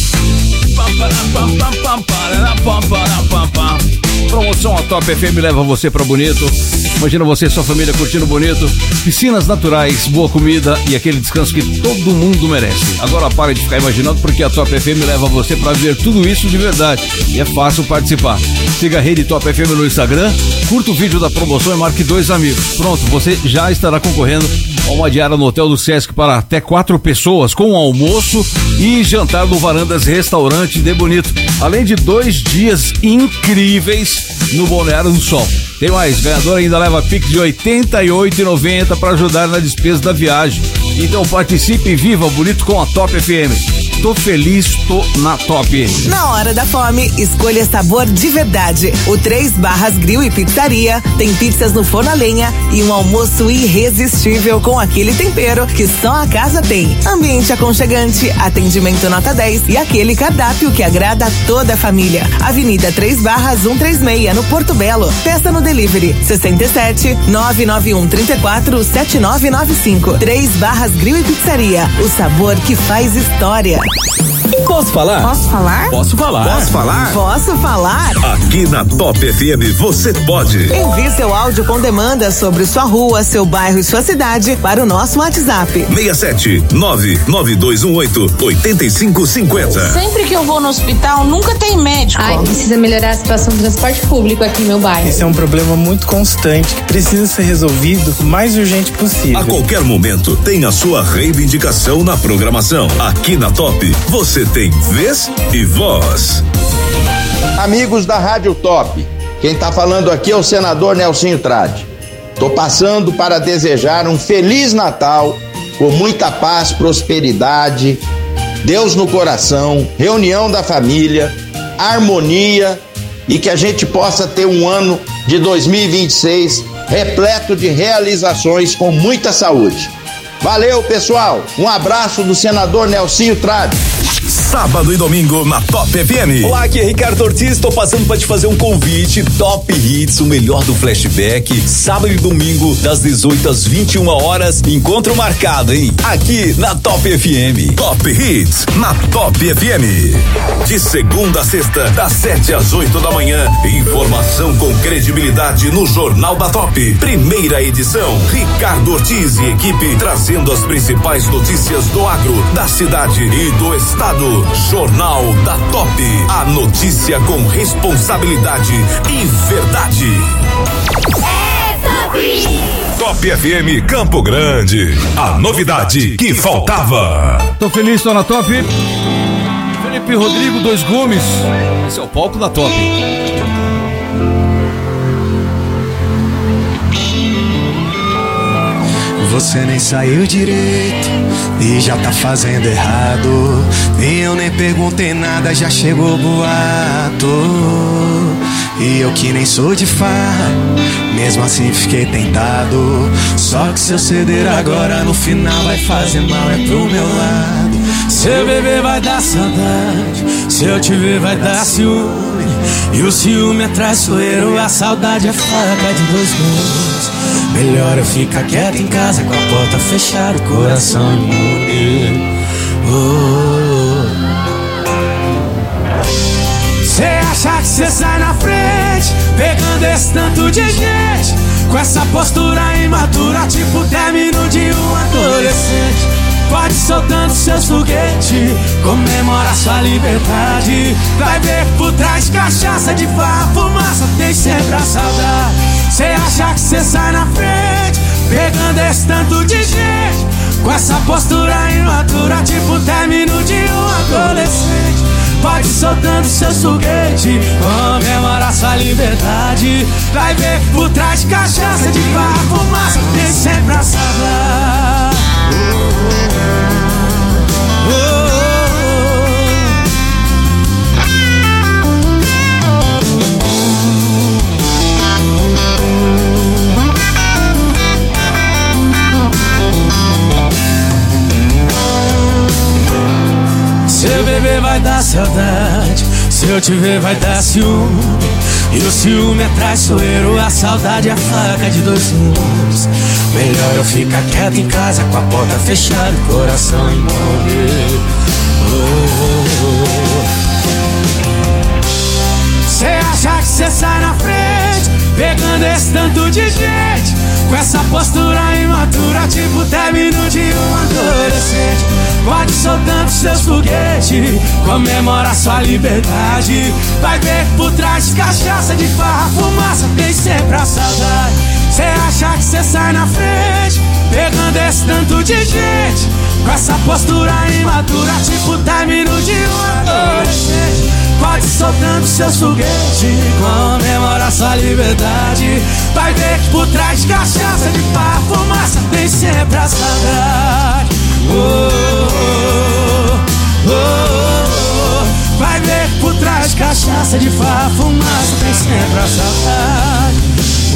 S4: Promoção A Top F M leva você pra Bonito. Imagina você e sua família curtindo Bonito. Piscinas naturais, boa comida e aquele descanso que todo mundo merece. Agora para de ficar imaginando, porque a Top F M leva você pra ver tudo isso de verdade. E é fácil participar. Siga a rede Top F M no Instagram, curta o vídeo da promoção e marque dois amigos. Pronto, você já estará concorrendo a uma diária no Hotel do Sesc para até quatro pessoas, com almoço e jantar no Varandas Restaurante de Bonito. Além de dois dias incríveis no Balneário do Sol. Tem mais, ganhador ainda leva Pix de oitenta e oito reais e noventa centavos para ajudar na despesa da viagem. Então participe e viva Bonito com a Top F M. Tô feliz, tô na Top.
S13: Na hora da fome, escolha sabor de verdade. O Três Barras Grill e Pizzaria tem pizzas no forno a lenha e um almoço irresistível com aquele tempero que só a casa tem. Ambiente aconchegante, atendimento nota dez e aquele cardápio que agrada a toda a família. Avenida Três Barras cento e trinta e seis, no Porto Belo. Peça no delivery sessenta e sete, nove nove um, trinta e quatro, setenta e nove noventa e cinco. Três Barras Grill e Pizzaria. O sabor que faz história.
S19: Posso falar?
S13: Posso falar?
S19: Posso falar?
S8: Posso falar?
S13: Posso falar?
S8: Aqui na Top F M você pode.
S13: Envie seu áudio com demanda sobre sua rua, seu bairro e sua cidade para o nosso WhatsApp.
S8: seis sete nove nove dois um oito oito cinco cinco zero.
S20: Sempre que eu vou no hospital, nunca tem médico.
S21: Ai, precisa melhorar a situação do transporte público aqui no meu bairro.
S22: Esse é um problema muito constante que precisa ser resolvido o mais urgente possível.
S8: A qualquer momento tem a sua reivindicação na programação. Aqui na Top, você tem vez e voz.
S23: Amigos da Rádio Top, quem tá falando aqui é o senador Nelsinho Trade. Tô passando para desejar um Feliz Natal, com muita paz, prosperidade, Deus no coração, reunião da família, harmonia e que a gente possa ter um ano de dois mil e vinte e seis repleto de realizações com muita saúde. Valeu, pessoal. Um abraço do senador Nelsinho Trade.
S8: sábado e domingo na Top F M.
S6: Olá, aqui é Ricardo Ortiz, tô passando pra te fazer um convite. Top Hits, o melhor do flashback, sábado e domingo, das dezoito às vinte e uma horas, encontro marcado, hein? Aqui na Top F M.
S8: Top Hits, na Top F M. De segunda a sexta, das sete às oito da manhã, informação com credibilidade no Jornal da Top. Primeira edição, Ricardo Ortiz e equipe trazendo as principais notícias do agro, da cidade e do estado. Jornal da Top. A notícia com responsabilidade e verdade. É Top F M Campo Grande. A novidade que faltava.
S4: Tô feliz, tô na Top. Felipe Rodrigo, Dois Gumes. Esse é o palco da Top.
S2: Você nem saiu direito e já tá fazendo errado. E eu nem perguntei nada, já chegou boato. E eu que nem sou de farra, mesmo assim fiquei tentado. Só que se eu ceder agora, no final vai fazer mal, é pro meu lado. Se eu beber vai dar saudade, se eu te ver vai dar ciúme. E o ciúme é traiçoeiro, a saudade é faca de dois gumes. Melhor eu ficar quieto em casa, com a porta fechada, o coração imune. Oh. Cê acha que cê sai na frente, pegando esse tanto de gente, com essa postura imatura, tipo término de um adolescente. Pode soltando seus foguetes, comemora sua liberdade. Vai ver que por trás cachaça de farra, fumaça, tem sempre a saudade. Cê acha que cê sai na frente, pegando esse tanto de gente, com essa postura imatura, tipo término de um adolescente. Pode soltando seus foguetes, comemora sua liberdade. Vai ver que por trás cachaça de farra, fumaça, tem sempre a saudade. Oh, oh, se eu beber vai dar saudade, se eu te ver vai dar ciúme. E o ciúme é traiçoeiro, a saudade é a faca de dois gumes. Melhor eu ficar quieto em casa, com a porta fechada, o coração imune. Cê acha que cê sai na frente, pegando esse tanto de gente, com essa postura imatura, tipo término de um adolescente. Pode soltando seus foguetes, comemora sua liberdade. Vai ver que por trás de cachaça de farra, fumaça, tem sempre a saudade. Cê acha que cê sai na frente, pegando esse tanto de gente, com essa postura imatura, tipo término de um adolescente. Pode soltando seus foguetes, comemora sua liberdade. Vai ver que por trás de cachaça de farra, fumaça, tem sempre a saudade. Oh, oh, oh, oh. Vai ver que por trás de cachaça de farra, fumaça, tem sempre a saudade. Oh,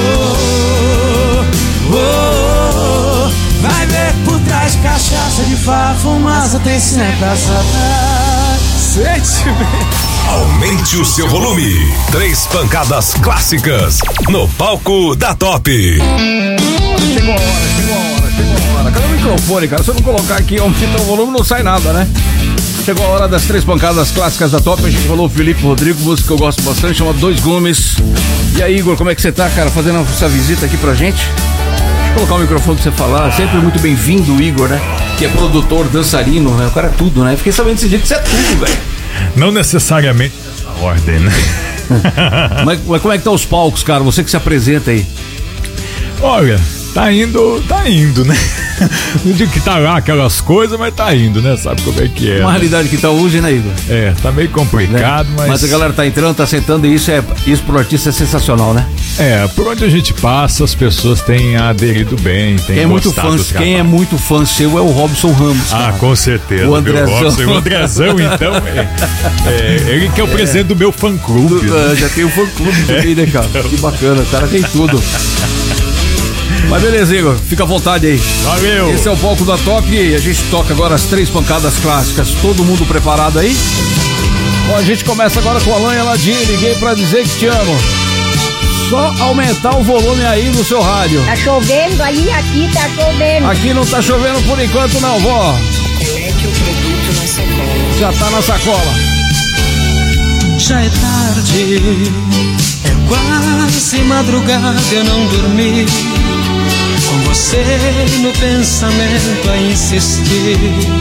S2: oh, oh, oh. Vai ver que por trás de cachaça de farra, fumaça, tem sempre a saudade. Sentimento.
S8: Aumente o seu volume. Três pancadas clássicas no palco da Top.
S4: Chegou a hora, chegou a hora, chegou a hora. Cadê o microfone, cara? Se eu não colocar aqui, aumenta o volume, não sai nada, né? Chegou a hora das três pancadas clássicas da Top. A gente falou o Felipe Rodrigo, música que eu gosto bastante, chama Dois Gumes. E aí, Igor, como é que você tá, cara? Fazendo essa visita aqui pra gente? Deixa eu colocar o microfone pra você falar. Sempre muito bem-vindo, o Igor, né? Que é produtor, dançarino, né? O cara é tudo, né? Fiquei sabendo desse dia que você é tudo, velho.
S7: Não necessariamente nessa ordem, né?
S4: mas, mas como é que tá os palcos, cara? Você que se apresenta aí.
S7: Olha, tá indo, tá indo, né? Não digo que tá lá aquelas coisas, mas tá indo, né? Sabe como é que é?
S4: Uma
S7: né?
S4: realidade que tá hoje, né, Igor?
S7: É, tá meio complicado, né? mas...
S4: Mas a galera tá entrando, tá sentando e isso, é, isso pro artista é sensacional, né?
S7: É, por onde a gente passa, as pessoas têm aderido bem, têm
S4: quem é muito fã, Quem é muito fã seu é o Robson Ramos, cara.
S7: Ah, com certeza.
S4: O Andrezão.
S7: O, Robson, o Andrezão, então, é, é, ele que é o é. presidente do meu fã-clube.
S4: Né? Já tem o fã-clube também, é, né, cara? Então... Que bacana, o cara tem tudo. Mas beleza, Igor, fica à vontade aí.
S7: Valeu.
S4: Esse é o palco da Top e a gente toca agora as três pancadas clássicas. Todo mundo preparado aí? Bom, a gente começa agora com a Alan Eladim. Liguei pra dizer que te amo. Só aumentar o volume aí no seu rádio.
S10: Tá chovendo aí, aqui tá chovendo.
S4: Aqui não tá chovendo por enquanto não, vó.
S10: Coloque o produto na sacola.
S4: Já tá na sacola.
S2: Já é tarde, é quase madrugada, eu não dormi. Com você no pensamento a insistir.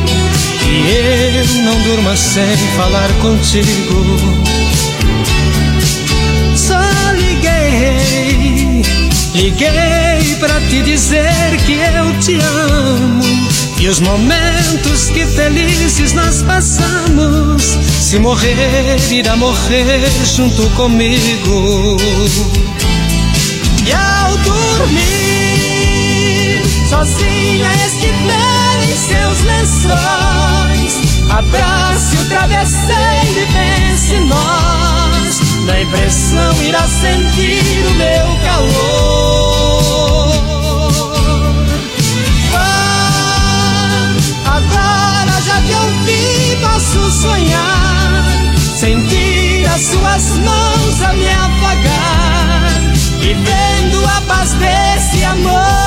S2: E eu não durmo sem falar contigo. Só liguei, liguei pra te dizer que eu te amo. E os momentos que felizes nós passamos, se morrer, irá morrer junto comigo. E ao dormir, sozinha estiver em seus lençóis, abrace o travesseiro e pense em nós. Na impressão irá sentir o meu calor. Agora já te ouvi, posso sonhar, sentir as suas mãos a me afagar, vivendo a paz desse amor.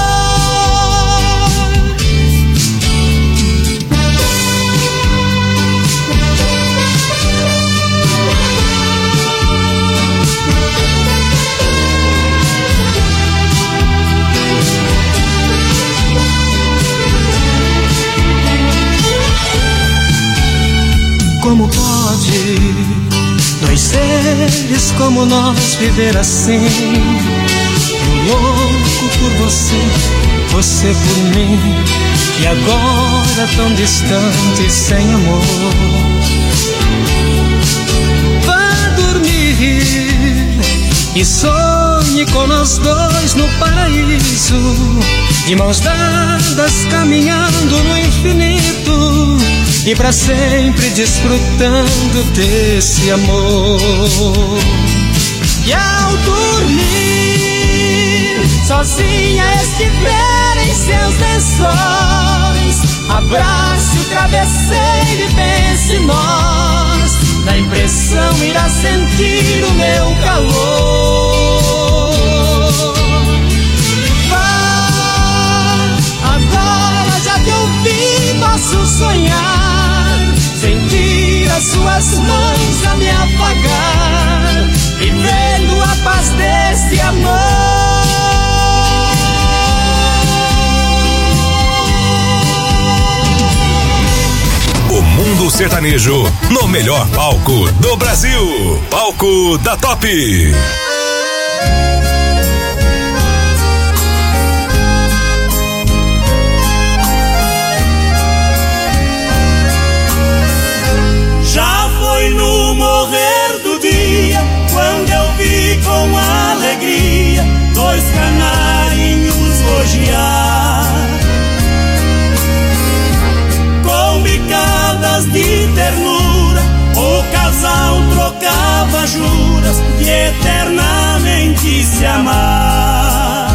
S2: Como pode dois seres como nós viver assim? Eu louco por você, você por mim, e agora tão distante, sem amor. Vá dormir e sonhe com nós dois no paraíso, de mãos dadas caminhando no infinito, e pra sempre desfrutando desse amor. E ao dormir, sozinha estiver em seus lençóis, abrace o travesseiro e pense em nós. Na impressão irá sentir o meu calor. Vá, agora já te ouvi, posso sonhar, sentir as suas mãos a me afagar, vivendo a paz desse amor.
S8: O mundo sertanejo no melhor palco do Brasil. Palco da Top.
S18: Já foi no morrer do dia, quando eu vi com alegria dois canarinhos vojear, com bicadas de ternura, o casal trocava juras de eternamente se amar.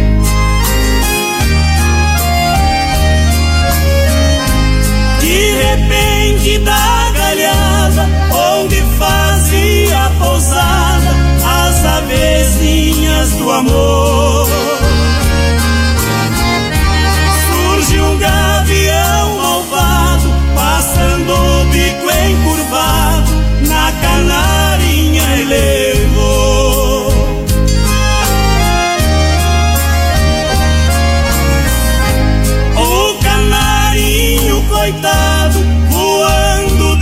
S18: De repente da galhada, onde fazia pousada as avezinhas do amor, surge um gavião malvado, passando o bico encurvado, na canarinha elevou. O canarinho coitado, voando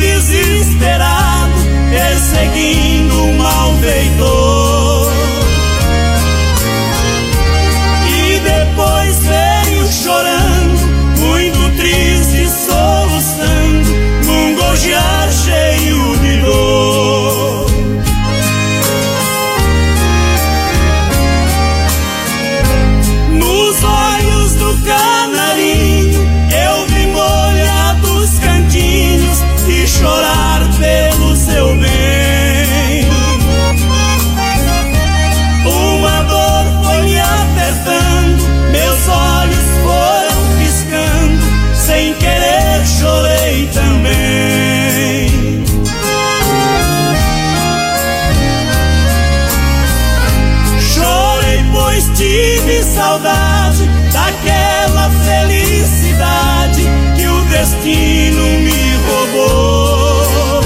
S18: saudade daquela felicidade que o destino me roubou.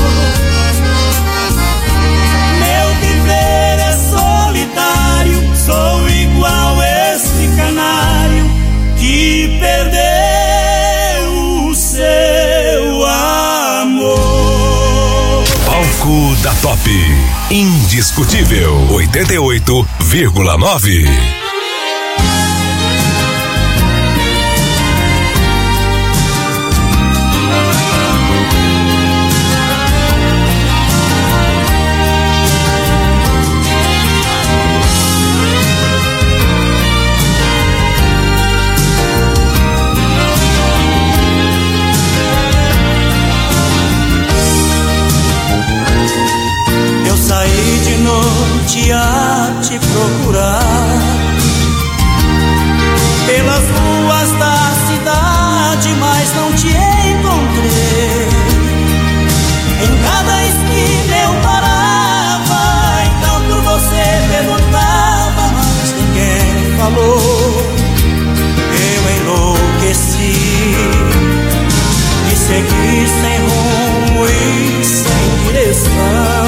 S18: Meu viver é solitário, sou igual este canário que perdeu o seu amor.
S8: Palco da Top. Indiscutível oitenta e oito vírgula nove.
S18: Saí de noite a te procurar pelas ruas da cidade, mas não te encontrei. Em cada esquina eu parava, então por você perguntava, mas ninguém falou. Eu enlouqueci e segui sem rumo e sem direção,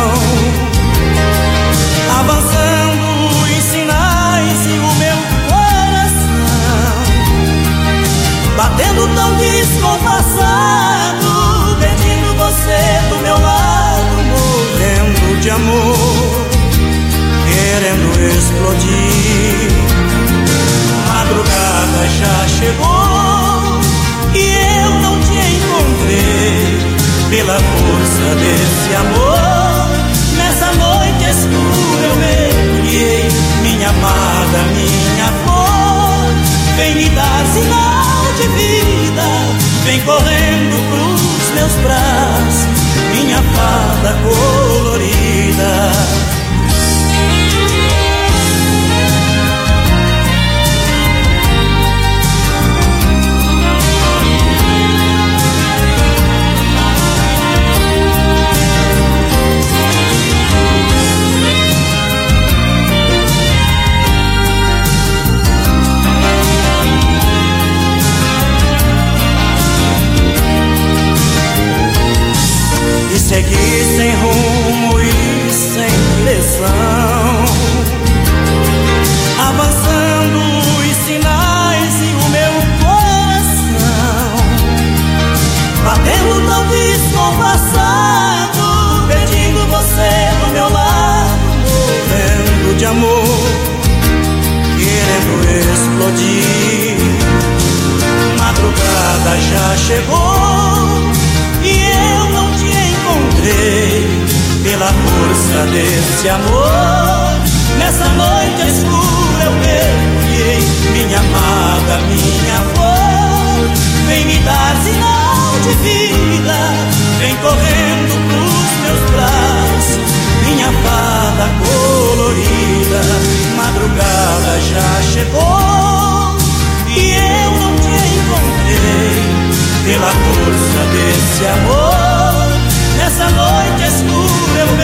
S18: avançando em sinais e o meu coração batendo tão descompassado, pedindo você do meu lado, morrendo de amor, querendo explodir. Madrugada já chegou e eu não te encontrei pela força desse amor. Nessa noite escura eu mergulhei, minha amada, minha flor, vem me dar sinal de vida, vem correndo pros meus braços, minha fada colorida. Segui sem rumo e sem direção, avançando os sinais e o meu coração batendo tão descompassado, pedindo você do meu lado, morrendo de amor, querendo explodir. Madrugada já chegou e eu não te encontrei pela força desse amor. Nessa noite escura eu mergulhei, minha amada, minha flor, vem me dar sinal de vida, vem correndo pros meus braços, minha fada colorida. Madrugada já chegou e eu não te encontrei pela força desse amor. Nessa noite escura eu